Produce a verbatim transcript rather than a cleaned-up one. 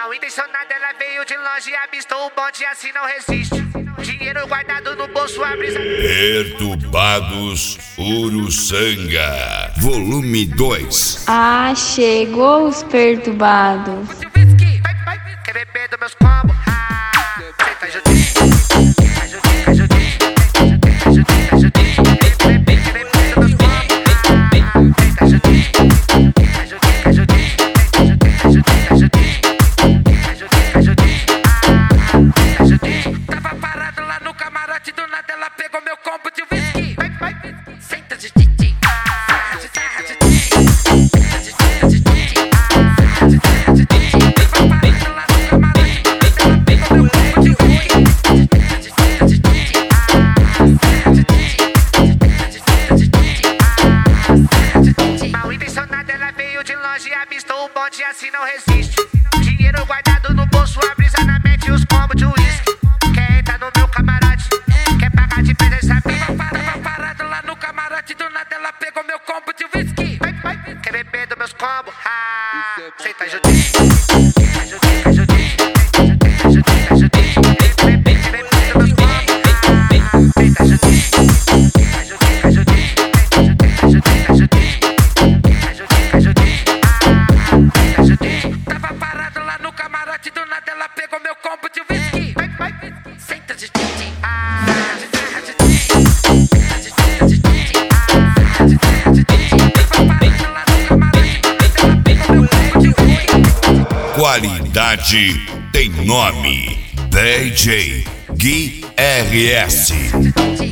Mal intencionada, ela veio de longe, avistou o bonde e assim não resiste. Dinheiro guardado no bolso, a brisa. Perturbados Uruçanga, volume dois. Ah, chegou os perturbados. Quer beber dos meus combos? Ah, senta ajudinho, ajudinho, ajudinho, ajudinho, ajudinho. Quer beber dos meus combos? Ah, senta ajudinho, ajudinho, ajudinho, ajudinho, ajudinho, ajudinho, ajudinho. Tava parado lá no camarote, do nada ela pegou meu combo de whisky. Vai, vai, senta ajudinho. Mal intencionada, ela veio de longe, avistou o bonde e assim não resiste. Dinheiro guardado no bolso, a brisa na mente e os combos de uísque. Quer entrar no meu camarote, quer pagar de presença minha. Tava parado lá no camarote, do nada ela pegou meu combo de whisky. Quer beber dos meus combos? Ah, senta ajudinho, ajudinho, ajudinho, ajudinho, ajudinho. Quer beber dos meus combos? Ah, senta ajudinho, ajudinho, ajudinho, ajudinho, ajudinho, ajudinho. Tava parado lá no camarote, do nada ela pegou meu combo de whisky. Senta ajudinho, ah, Qualidade tem nome. D J Gui R S.